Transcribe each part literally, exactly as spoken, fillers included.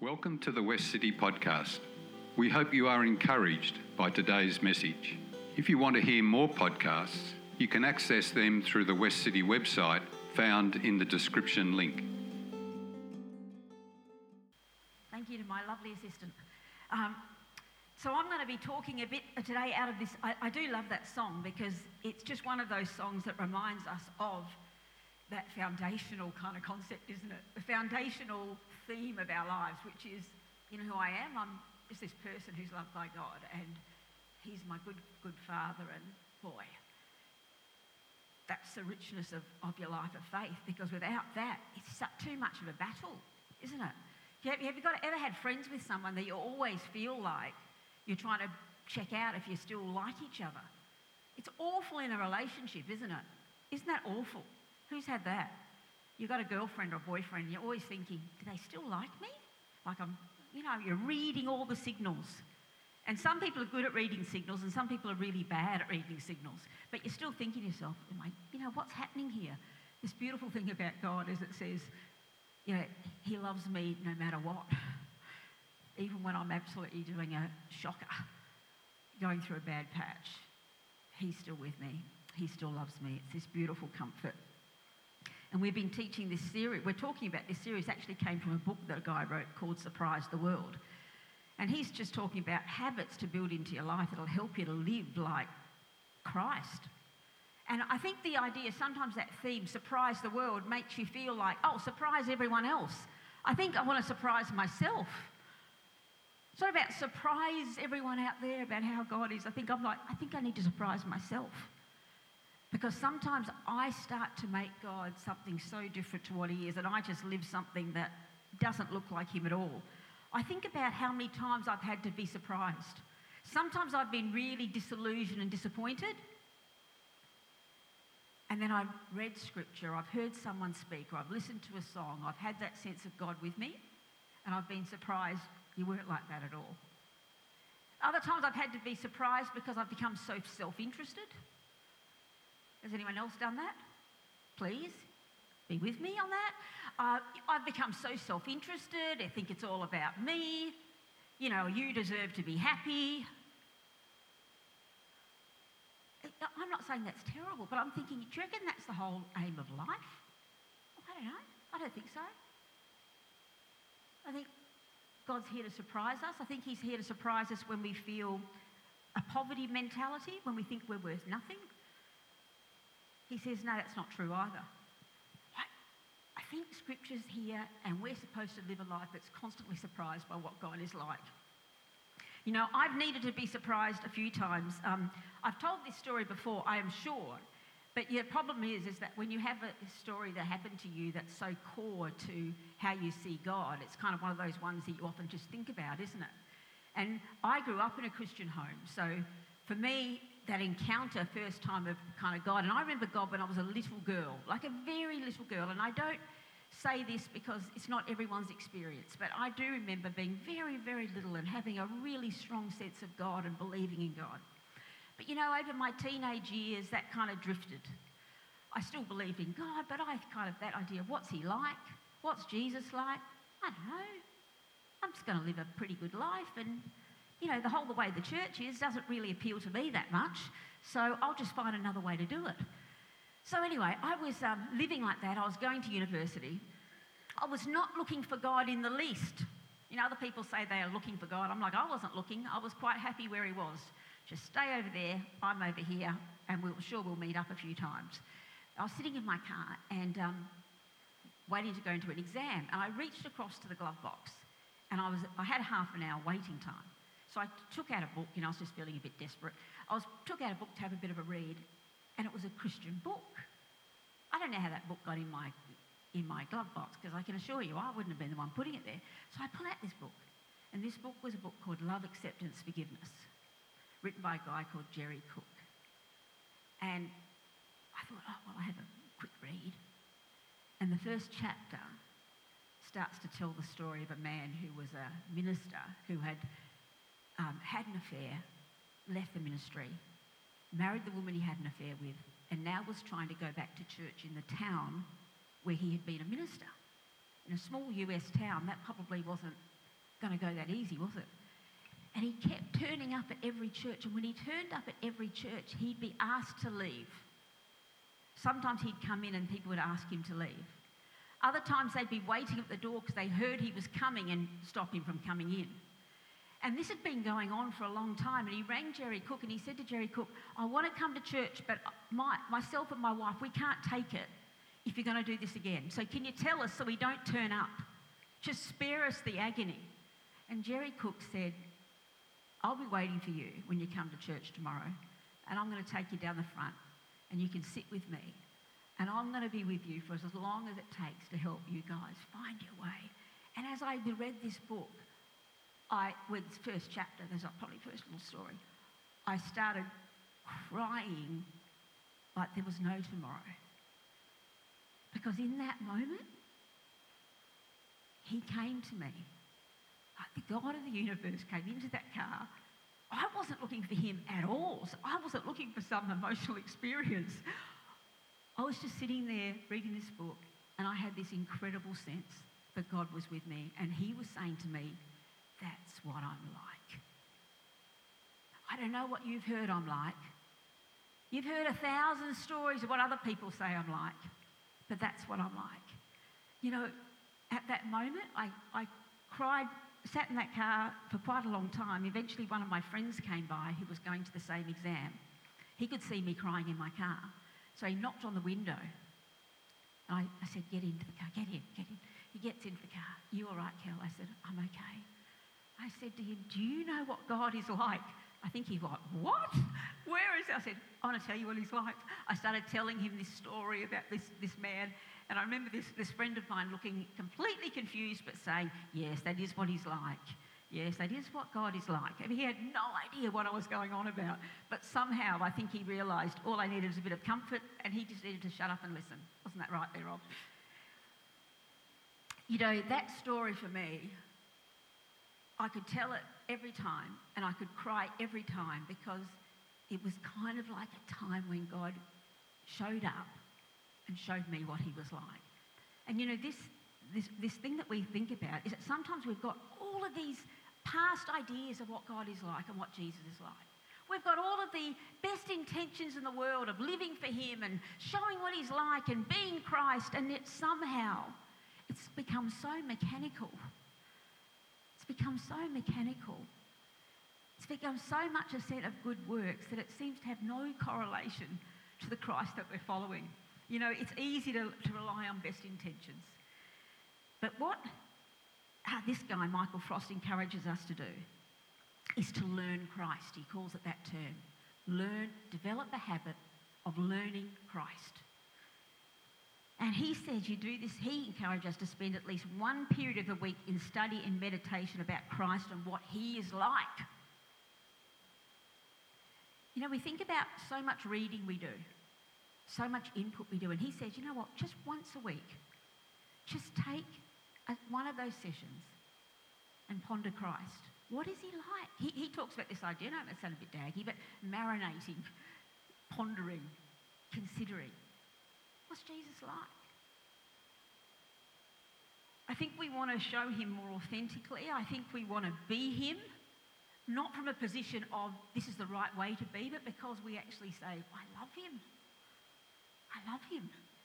Welcome to the West City Podcast. We hope you are encouraged by today's message. If you want to hear more podcasts, you can access them through the West City website found in the description link. Thank you to my lovely assistant. Um, so I'm going to be talking a bit today out of this. I, I do love that song because it's just one of those songs that reminds us of that foundational kind of concept, isn't it? The foundational theme of our lives, which is, you know who I am? I'm just this person who's loved by God, and he's my good, good father, and boy, that's the richness of, of your life of faith, because without that, it's so, too much of a battle, isn't it? Have, have you got, ever had friends with someone that you always feel like you're trying to check out if you still like each other? It's awful in a relationship, isn't it? Isn't that awful? Who's had that? You've got a girlfriend or a boyfriend, and you're always thinking, do they still like me? Like I'm, you know, you're reading all the signals. And some people are good at reading signals, and some people are really bad at reading signals. But you're still thinking to yourself, am I, you know, what's happening here? This beautiful thing about God is it says, you know, he loves me no matter what. Even when I'm absolutely doing a shocker, going through a bad patch, he's still with me. He still loves me. It's this beautiful comfort. And we've been teaching this series. We're talking about this series actually came from a book that a guy wrote called Surprise the World. And he's just talking about habits to build into your life that'll help you to live like Christ. And I think the idea, sometimes that theme, surprise the world, makes you feel like, oh, surprise everyone else. I think I want to surprise myself. It's not about surprise everyone out there about how God is. I think I'm like, I think I need to surprise myself. Because sometimes I start to make God something so different to what he is, and I just live something that doesn't look like him at all. I think about how many times I've had to be surprised. Sometimes I've been really disillusioned and disappointed. And then I've read scripture, I've heard someone speak, or I've listened to a song, I've had that sense of God with me, and I've been surprised you weren't like that at all. Other times I've had to be surprised because I've become so self-interested. Has anyone else done that? Please be with me on that. Uh, I've become so self-interested. I think it's all about me. You know, you deserve to be happy. I'm not saying that's terrible, but I'm thinking, do you reckon that's the whole aim of life? I don't know. I don't think so. I think God's here to surprise us. I think he's here to surprise us when we feel a poverty mentality, when we think we're worth nothing. He says, no, that's not true either. I, I think Scripture's here, and we're supposed to live a life that's constantly surprised by what God is like. You know, I've needed to be surprised a few times. Um, I've told this story before, I am sure, but the problem is, is that when you have a story that happened to you that's so core to how you see God, it's kind of one of those ones that you often just think about, isn't it? And I grew up in a Christian home, so for me, that encounter, first time of kind of God. And I remember God when I was a little girl, like a very little girl. And I don't say this because it's not everyone's experience, but I do remember being very, very little and having a really strong sense of God and believing in God. But, you know, over my teenage years, that kind of drifted. I still believed in God, but I kind of, that idea, what's he like? What's Jesus like? I don't know. I'm just going to live a pretty good life, and you know, the whole the way the church is doesn't really appeal to me that much, so I'll just find another way to do it. So anyway, I was um, living like that. I was going to university. I was not looking for God in the least. You know, other people say they are looking for God. I'm like, I wasn't looking. I was quite happy where he was. Just stay over there, I'm over here, and we'll sure we'll meet up a few times. I was sitting in my car and um, waiting to go into an exam, and I reached across to the glove box, and I was I had half an hour waiting time. So I took out a book, you know, I was just feeling a bit desperate. I was took out a book to have a bit of a read, and it was a Christian book. I don't know how that book got in my in my glove box, because I can assure you I wouldn't have been the one putting it there. So I pull out this book, and this book was a book called Love, Acceptance, Forgiveness, written by a guy called Jerry Cook. And I thought, oh, well, I have a quick read. And the first chapter starts to tell the story of a man who was a minister who had Um, had an affair, left the ministry, married the woman he had an affair with, and now was trying to go back to church in the town where he had been a minister. In a small U S town, that probably wasn't going to go that easy, was it? And he kept turning up at every church. And when he turned up at every church, he'd be asked to leave. Sometimes he'd come in and people would ask him to leave. Other times they'd be waiting at the door because they heard he was coming and stop him from coming in. And this had been going on for a long time. And he rang Jerry Cook and he said to Jerry Cook, I want to come to church, but my, myself and my wife, we can't take it if you're going to do this again. So can you tell us so we don't turn up? Just spare us the agony. And Jerry Cook said, I'll be waiting for you when you come to church tomorrow, and I'm going to take you down the front, and you can sit with me, and I'm going to be with you for as long as it takes to help you guys find your way. And as I read this book, I, with this first chapter, there's probably first little story, I started crying like there was no tomorrow. Because in that moment, he came to me. Like the God of the universe came into that car. I wasn't looking for him at all. So I wasn't looking for some emotional experience. I was just sitting there reading this book, and I had this incredible sense that God was with me, and he was saying to me, that's what I'm like. I don't know what you've heard I'm like. You've heard a thousand stories of what other people say I'm like, but that's what I'm like. You know, at that moment, I, I cried, sat in that car for quite a long time. Eventually, one of my friends came by who was going to the same exam. He could see me crying in my car, so he knocked on the window. I, I said, get into the car, get in, get in. He gets into the car. You all right, Kel? I said, I'm okay. I said to him, do you know what God is like? I think he went, what? Where is it? I said, I want to tell you what he's like. I started telling him this story about this, this man, and I remember this, this friend of mine looking completely confused but saying, yes, that is what he's like. Yes, that is what God is like. And he had no idea what I was going on about, but somehow I think he realised all I needed was a bit of comfort, and he just needed to shut up and listen. Wasn't that right there, Rob? You know, that story for me, I could tell it every time, and I could cry every time, because it was kind of like a time when God showed up and showed me what he was like. And you know, this, this, this thing that we think about is that sometimes we've got all of these past ideas of what God is like and what Jesus is like. We've got all of the best intentions in the world of living for him and showing what he's like and being Christ, and yet somehow it's become so mechanical. It's become so mechanical. It's become so much a set of good works that it seems to have no correlation to the Christ that we're following. You know, it's easy to, to rely on best intentions. But what uh, this guy, Michael Frost, encourages us to do is to learn Christ. He calls it that term. Learn, develop the habit of learning Christ. And he says you do this, he encourages us to spend at least one period of the week in study and meditation about Christ and what he is like. You know, we think about so much reading we do, so much input we do, and he says, you know what, just once a week, just take a, one of those sessions and ponder Christ. What is he like? He, he talks about this idea, I know that sounds a bit daggy, but marinating, pondering, considering. What's Jesus like? I think we want to show him more authentically. I think we want to be him, not from a position of this is the right way to be, but because we actually say, I love him. I love him.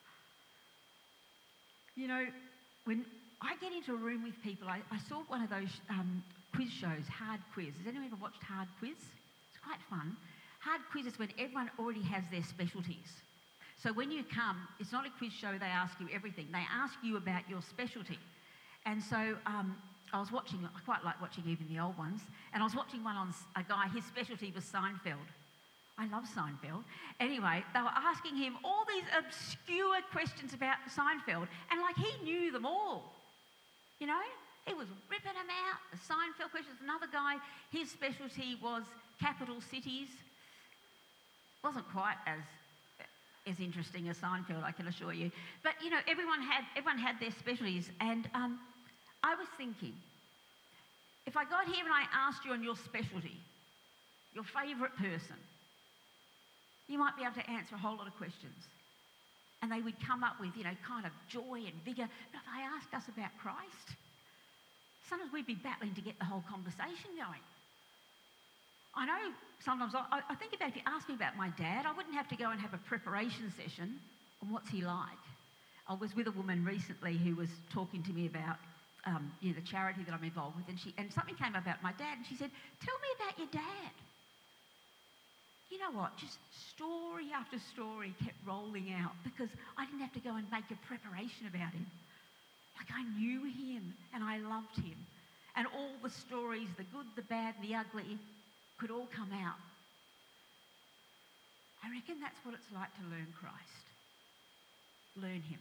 You know, when I get into a room with people, I, I saw one of those um, quiz shows, Hard Quiz. Has anyone ever watched Hard Quiz? It's quite fun. Hard Quiz is when everyone already has their specialties. So when you come, it's not a quiz show, they ask you everything. They ask you about your specialty. And so um, I was watching, I quite like watching even the old ones, and I was watching one on a guy, his specialty was Seinfeld. I love Seinfeld. Anyway, they were asking him all these obscure questions about Seinfeld, and like he knew them all. You know, he was ripping them out. The Seinfeld questions. Another guy, his specialty was capital cities. Wasn't quite as as interesting as Seinfeld, I can assure you. But you know, everyone had everyone had their specialties, and um, I was thinking, if I got here and I asked you on your specialty, your favourite person, you might be able to answer a whole lot of questions. And they would come up with, you know, kind of joy and vigour. But if I asked us about Christ, sometimes we'd be battling to get the whole conversation going. I know sometimes, I, I think about if you ask me about my dad, I wouldn't have to go and have a preparation session on what's he like. I was with a woman recently who was talking to me about um, you know, the charity that I'm involved with, and, she, and something came about my dad, and she said, tell me about your dad. You know what, just story after story kept rolling out because I didn't have to go and make a preparation about him. Like I knew him and I loved him. And all the stories, the good, the bad, the ugly, could all come out. I reckon that's what it's like to learn Christ. Learn him.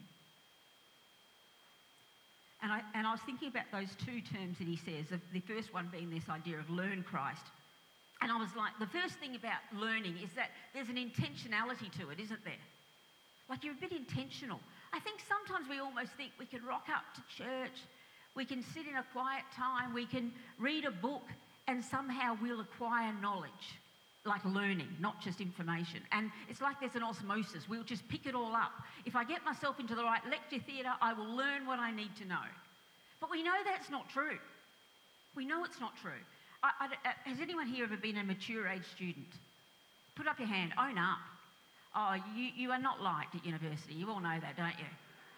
And I, and I was thinking about those two terms that he says, of the first one being this idea of learn Christ. And I was like, the first thing about learning is that there's an intentionality to it, isn't there? Like you're a bit intentional. I think sometimes we almost think we can rock up to church, we can sit in a quiet time, we can read a book, and somehow we'll acquire knowledge, like learning, not just information. And it's like there's an osmosis. We'll just pick it all up. If I get myself into the right lecture theatre, I will learn what I need to know. But we know that's not true. We know it's not true. I, I, has anyone here ever been a mature age student? Put up your hand, own up. Oh, you, you are not liked at university. You all know that, don't you?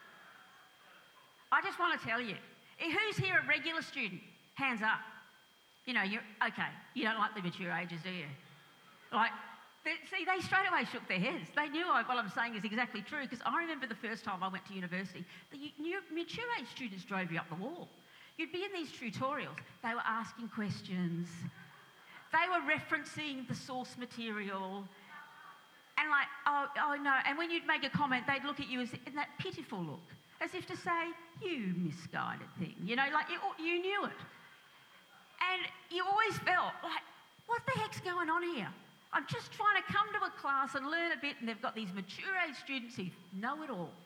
I just want to tell you, who's here a regular student? Hands up. You know, you're, okay, you don't like the mature ages, do you? Like, they, see, they straight away shook their heads. They knew I, what I'm saying is exactly true, because I remember the first time I went to university, the new, mature age students drove you up the wall. You'd be in these tutorials. They were asking questions. They were referencing the source material. And like, oh, oh no. And when you'd make a comment, they'd look at you as in that pitiful look, as if to say, you misguided thing. You know, like you, you knew it. And you always felt like, what the heck's going on here? I'm just trying to come to a class and learn a bit, and they've got these mature age students who know it all.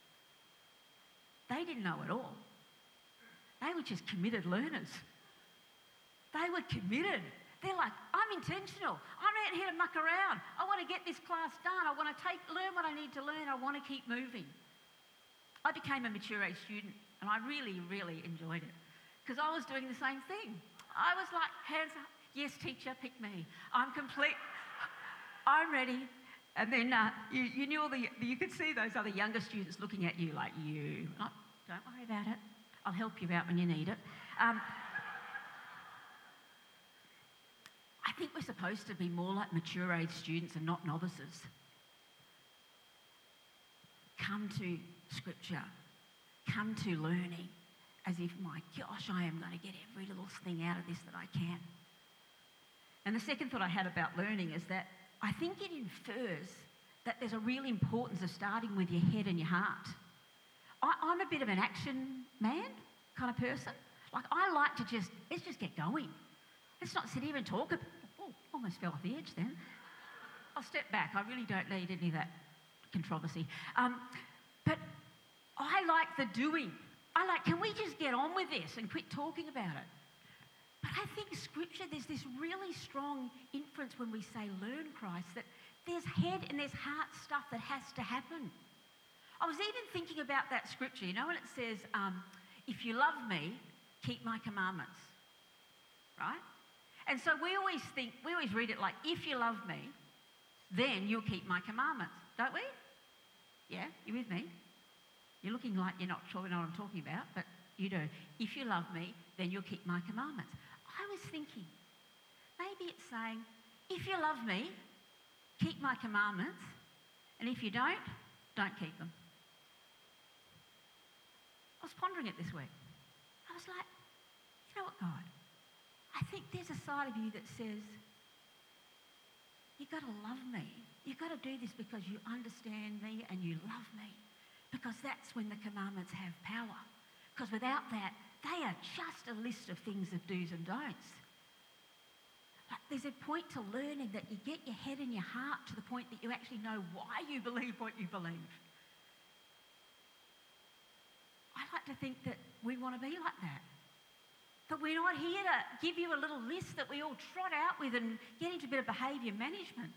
They didn't know it all. They were just committed learners. They were committed. They're like, I'm intentional. I'm out here to muck around. I want to get this class done. I want to take, learn what I need to learn. I want to keep moving. I became a mature age student, and I really, really enjoyed it because I was doing the same thing. I was like, hands up. Yes, teacher, pick me. I'm complete. I'm ready. And then uh, you, you knew all the, you could see those other younger students looking at you like, you. Oh, don't worry about it. I'll help you out when you need it. Um, I think we're supposed to be more like mature age students and not novices. Come to Scripture. Come to learning as if, my gosh, I am going to get every little thing out of this that I can. And the second thought I had about learning is that I think it infers that there's a real importance of starting with your head and your heart. I, I'm a bit of an action man kind of person. Like, I like to just, let's just get going. Let's not sit here and talk about, oh, almost fell off the edge then. I'll step back. I really don't need any of that controversy. Um, but I like the doing. I like, can we just get on with this and quit talking about it? But I think Scripture, there's this really strong inference when we say learn Christ, that there's head and there's heart stuff that has to happen. I was even thinking about that Scripture, you know, when it says, um, if you love me, keep my commandments, right? And so we always think, we always read it like, if you love me, then you'll keep my commandments, don't we? Yeah, you with me? You're looking like you're not sure what I'm talking about, but you do. If you love me, then you'll keep my commandments. I was thinking, maybe it's saying, if you love me, keep my commandments, and if you don't, don't keep them. I was pondering it this week. I was like, you know what, God? I think there's a side of you that says, you've got to love me. You've got to do this because you understand me and you love me. Because that's when the commandments have power. Because without that, they are just a list of things of do's and don'ts. But there's a point to learning that you get your head and your heart to the point that you actually know why you believe what you believe. I like to think that we want to be like that. That we're not here to give you a little list that we all trot out with and get into a bit of behaviour management.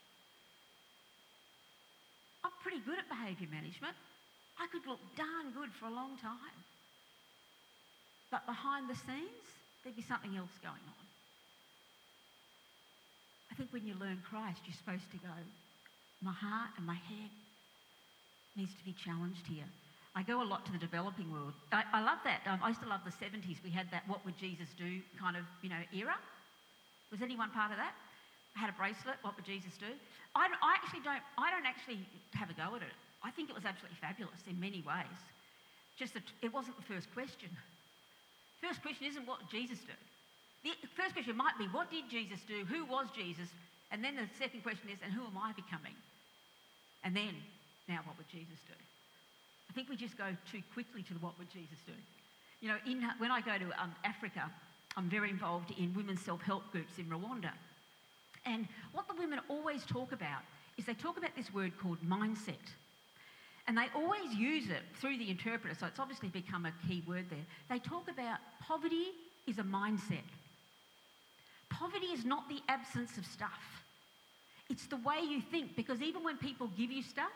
I'm pretty good at behaviour management. I could look darn good for a long time. But behind the scenes, there'd be something else going on. I think when you learn Christ, you're supposed to go, my heart and my head needs to be challenged here. I go a lot to the developing world. I, I love that. Um, I used to love the seventies. We had that what would Jesus do kind of, you know, era. Was anyone part of that? I had a bracelet, what would Jesus do? I, I actually don't, I don't actually have a go at it. I think it was absolutely fabulous in many ways. Just that it wasn't the first question. First question isn't what did Jesus do? The first question might be, what did Jesus do? Who was Jesus? And then the second question is, and who am I becoming? And then, now what would Jesus do? I think we just go too quickly to the what would Jesus do. You know, in, when I go to um, Africa, I'm very involved in women's self-help groups in Rwanda. And what the women always talk about is they talk about this word called mindset. And they always use it through the interpreter, so it's obviously become a key word there. They talk about poverty is a mindset. Poverty is not the absence of stuff. It's the way you think, because even when people give you stuff,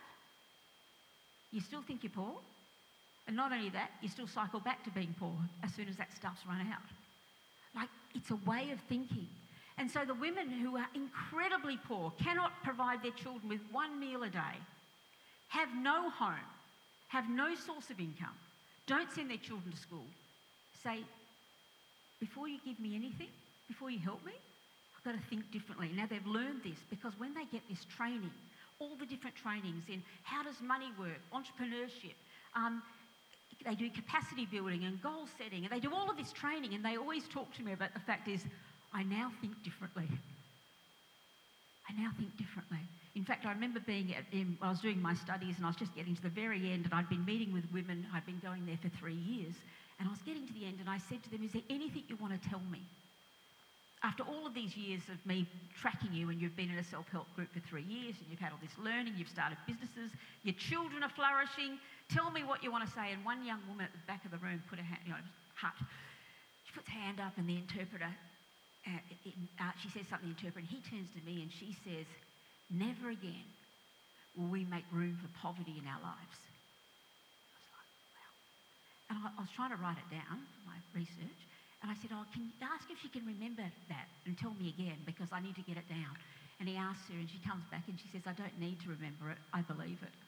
you still think you're poor. And not only that, you still cycle back to being poor as soon as that stuff's run out. Like, it's a way of thinking. And so the women who are incredibly poor, cannot provide their children with one meal a day, have no home, have no source of income, don't send their children to school, say, before you give me anything, before you help me, I've got to think differently. Now they've learned this because when they get this training, all the different trainings in how does money work, entrepreneurship, um, they do capacity building and goal setting, and they do all of this training, and they always talk to me about the fact is, I now think differently. I now think differently. In fact, I remember being at, in, I was doing my studies and I was just getting to the very end, and I'd been meeting with women, I'd been going there for three years, and I was getting to the end and I said to them, is there anything you want to tell me? After all of these years of me tracking you, and you've been in a self-help group for three years and you've had all this learning, you've started businesses, your children are flourishing, tell me what you want to say. And one young woman at the back of the room put her hand, you know, hut, she puts her hand up, and the interpreter, uh, it, uh, she says something to the interpreter, and he turns to me and she says, never again will we make room for poverty in our lives. I was like, wow. And I, I was trying to write it down for my research. And I said, oh, can you ask if she can remember that and tell me again, because I need to get it down. And he asks her, and she comes back and she says, I don't need to remember it, I believe it.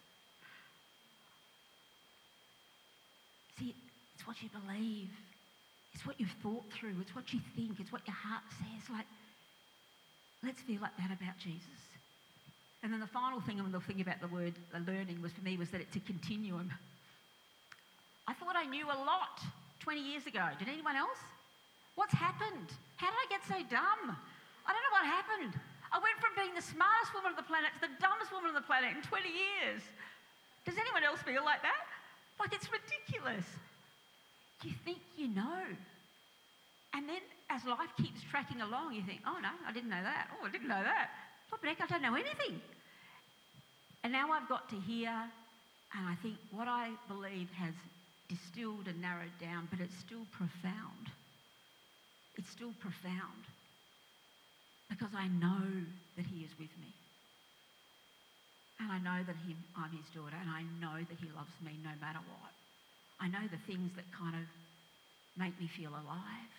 See, it's what you believe. It's what you've thought through. It's what you think. It's what your heart says. Like, let's feel like that about Jesus. And then the final thing, and the thing about the word the learning was for me was that it's a continuum. I thought I knew a lot twenty years ago. Did anyone else? What's happened? How did I get so dumb? I don't know what happened. I went from being the smartest woman on the planet to the dumbest woman on the planet in twenty years. Does anyone else feel like that? Like, it's ridiculous. You think you know. And then as life keeps tracking along, you think, oh no, I didn't know that. Oh, I didn't know that. What the heck, I don't know anything. And now I've got to here, and I think what I believe has distilled and narrowed down, but it's still profound. It's still profound. Because I know that he is with me. And I know that he, I'm his daughter, and I know that he loves me no matter what. I know the things that kind of make me feel alive.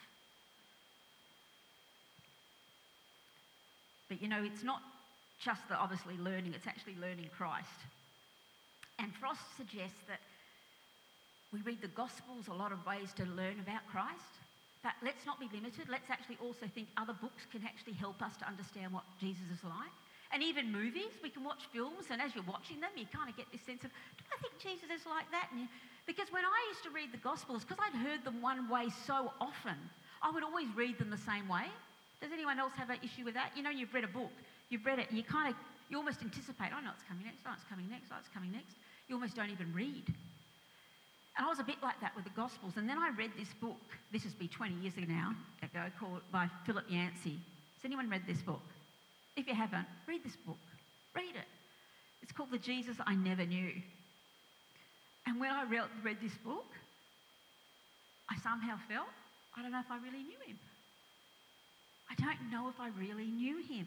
But you know, it's not just the obviously learning, it's actually learning Christ. And Frost suggests that we read the Gospels, a lot of ways to learn about Christ. But let's not be limited. Let's actually also think other books can actually help us to understand what Jesus is like. And even movies, we can watch films, and as you're watching them, you kind of get this sense of, do I think Jesus is like that? And you, because when I used to read the Gospels, because I'd heard them one way so often, I would always read them the same way. Does anyone else have an issue with that? You know, you've read a book, you've read it, and you kind of, you almost anticipate, oh, no, it's coming next, oh, it's coming next, oh, it's coming next. You almost don't even read. And I was a bit like that with the Gospels. And then I read this book, this has been twenty years ago now, ago, called by Philip Yancey. Has anyone read this book? If you haven't, read this book. Read it. It's called The Jesus I Never Knew. And when I read, read this book, I somehow felt, I don't know if I really knew him. I don't know if I really knew him.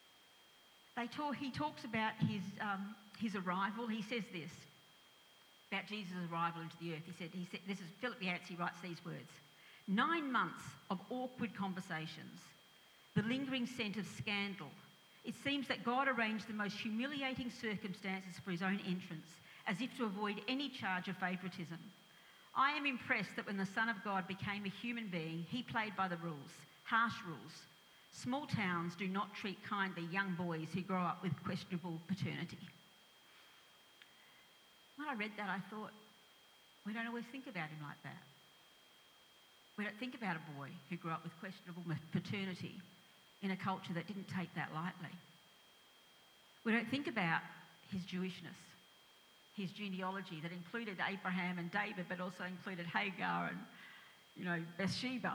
They talk, he talks about his, um, his arrival. He says this. about Jesus' arrival into the earth. He said, he said, this is Philip Yancey writes these words. Nine months of awkward conversations, the lingering scent of scandal. It seems that God arranged the most humiliating circumstances for his own entrance, as if to avoid any charge of favouritism. I am impressed that when the Son of God became a human being, he played by the rules, harsh rules. Small towns do not treat kindly young boys who grow up with questionable paternity. When I read that, I thought, we don't always think about him like that. We don't think about a boy who grew up with questionable paternity in a culture that didn't take that lightly. We don't think about his Jewishness, his genealogy that included Abraham and David, but also included Hagar and, you know, Bathsheba.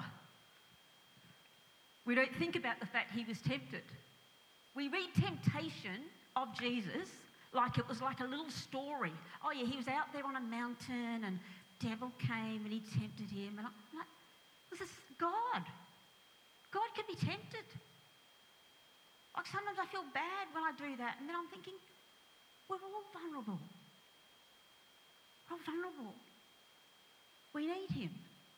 We don't think about the fact he was tempted. We read temptation of Jesus like it was like a little story. Oh yeah, he was out there on a mountain and devil came and he tempted him. And I'm like, this is God. God can be tempted. Like sometimes I feel bad when I do that, and then I'm thinking, we're all vulnerable. We're all vulnerable. We need him.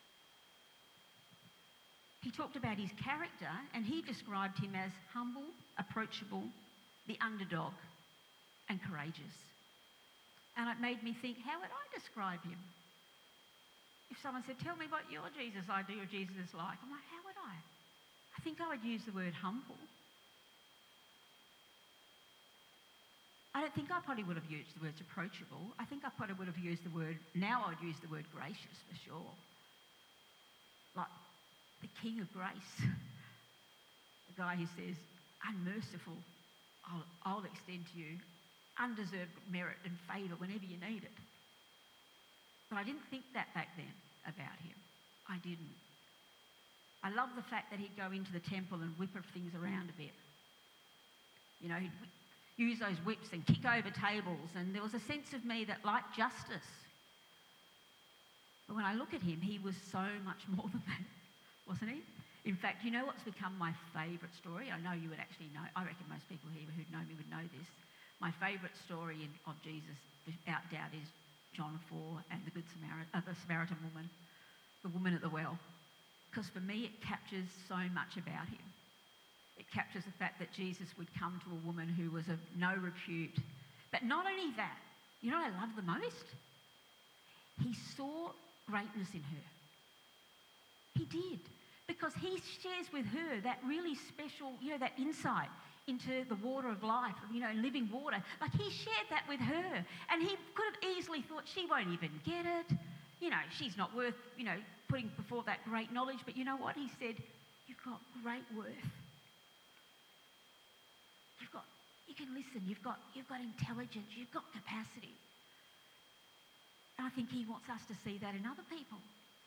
He talked about his character, and he described him as humble, approachable, the underdog, and courageous. And it made me think, how would I describe him? If someone said, tell me what your Jesus idea of Jesus is like, I'm like, how would I? I think I would use the word humble. I don't think I probably would have used the words approachable. I think I probably would have used the word, now I would use the word gracious for sure. Like the King of Grace. The guy who says, unmerciful, I'll, I'll extend to you undeserved merit and favour whenever you need it. But I didn't think that back then about him. I didn't. I love the fact that he'd go into the temple and whip things around a bit. You know, he'd use those whips and kick over tables, and there was a sense of me that liked justice. But when I look at him, he was so much more than that, wasn't he? In fact, you know what's become my favourite story? I know you would actually know. I reckon most people here who know me would know this. My favourite story in, of Jesus, without doubt, is John four and the Good Samaritan, uh, the Samaritan woman, the woman at the well. Because for me, it captures so much about him. It captures the fact that Jesus would come to a woman who was of no repute. But not only that, you know what I love the most? He saw greatness in her. He did. Because he shares with her that really special, you know, that insight into the water of life, you know, living water. Like he shared that with her. And he could have easily thought, she won't even get it. You know, she's not worth, you know, putting before that great knowledge. But you know what? He said, you've got great worth. You've got, you can listen, you've got, you've got intelligence, you've got capacity. And I think he wants us to see that in other people.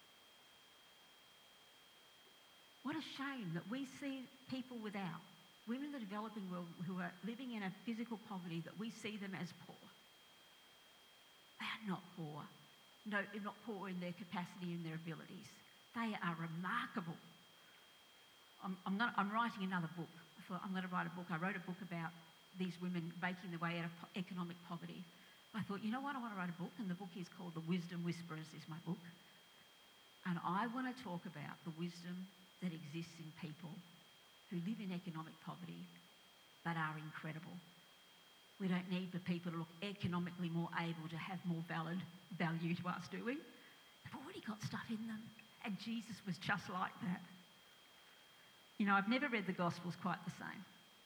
What a shame that we see people without, women in the developing world who are living in a physical poverty, that we see them as poor. They are not poor. No, they're not poor in their capacity and their abilities. They are remarkable. I'm, I'm, gonna, I'm writing another book. I thought I'm going to write a book. I wrote a book about these women making their way out of po- economic poverty. I thought, you know what, I want to write a book, and the book is called The Wisdom Whisperers is my book. And I want to talk about the wisdom that exists in people who live in economic poverty but are incredible. We don't need for people to look economically more able to have more valid value to us, do we? They've already got stuff in them. And Jesus was just like that. You know, I've never read the Gospels quite the same.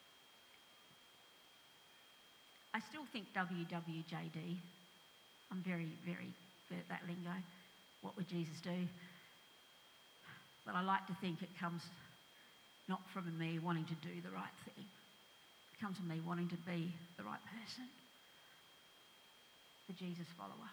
I still think W W J D. I'm very, very good at that lingo. What would Jesus do? But I like to think it comes not from me wanting to do the right thing. It comes from me wanting to be the right person. The Jesus follower.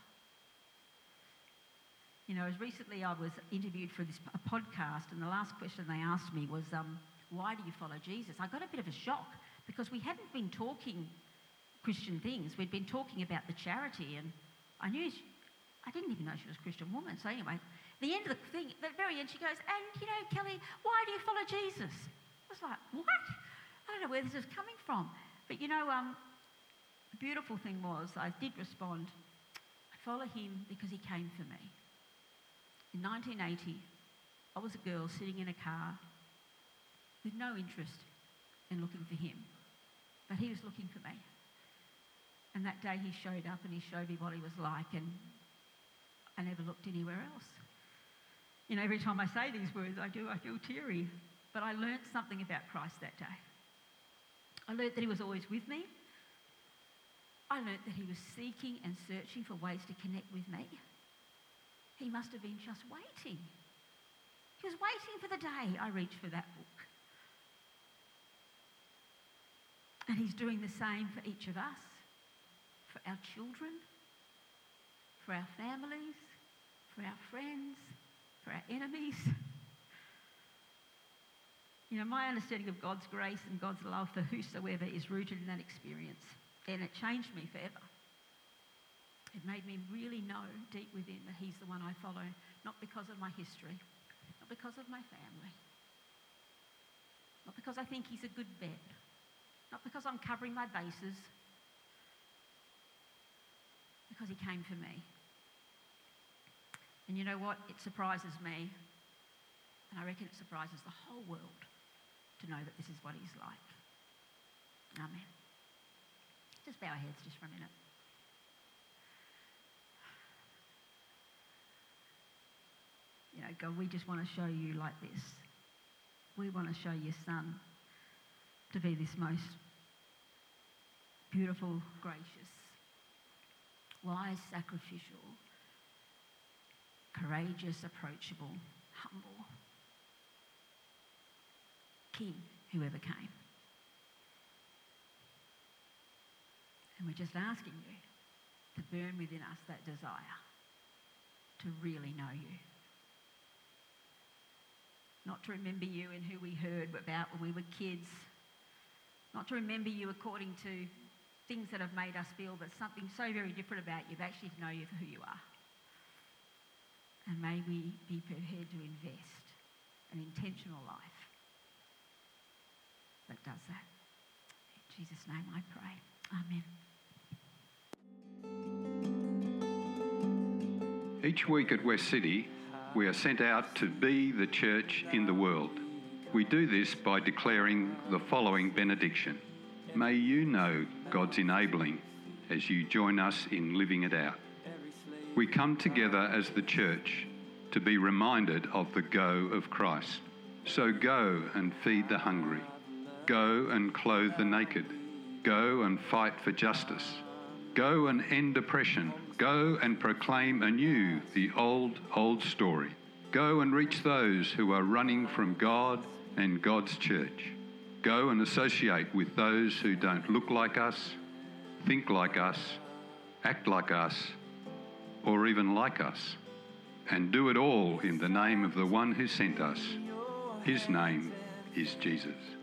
You know, as recently I was interviewed for this a podcast, and the last question they asked me was, um, why do you follow Jesus? I got a bit of a shock because we hadn't been talking Christian things. We'd been talking about the charity, and I knew, she, I didn't even know she was a Christian woman. So anyway, the end of the thing, at the very end, she goes, and you know, Kelly, why do you follow Jesus? I was like, what? I don't know where this is coming from. But you know, um, the beautiful thing was, I did respond, I follow him because he came for me. In nineteen eighty, I was a girl sitting in a car with no interest in looking for him, but he was looking for me. And that day he showed up and he showed me what he was like, and I never looked anywhere else. You know, every time I say these words, I do, I feel teary. But I learnt something about Christ that day. I learnt that he was always with me. I learnt that he was seeking and searching for ways to connect with me. He must have been just waiting. He was waiting for the day I reached for that book. And he's doing the same for each of us, for our children, for our families, for our friends, for our enemies. You know, my understanding of God's grace and God's love for whosoever is rooted in that experience. And it changed me forever. It made me really know deep within that he's the one I follow, not because of my history, not because of my family, not because I think he's a good bet, not because I'm covering my bases, because he came for me. And you know what? It surprises me, and I reckon it surprises the whole world to know that this is what he's like. Amen. Just bow our heads just for a minute. You know, God, we just want to show you like this. We want to show your Son to be this most beautiful, gracious, wise, sacrificial, courageous, approachable, humble King who ever came. And we're just asking you to burn within us that desire to really know you. Not to remember you and who we heard about when we were kids. Not to remember you according to things that have made us feel, but something so very different about you, but actually to know you for who you are. And may we be prepared to invest an intentional life that does that. In Jesus' name I pray. Amen. Each week at West City, we are sent out to be the church in the world. We do this by declaring the following benediction. May you know God's enabling as you join us in living it out. We come together as the church to be reminded of the go of Christ. So go and feed the hungry. Go and clothe the naked. Go and fight for justice. Go and end oppression. Go and proclaim anew the old, old story. Go and reach those who are running from God and God's church. Go and associate with those who don't look like us, think like us, act like us, or even like us. And do it all in the name of the one who sent us. His name is Jesus.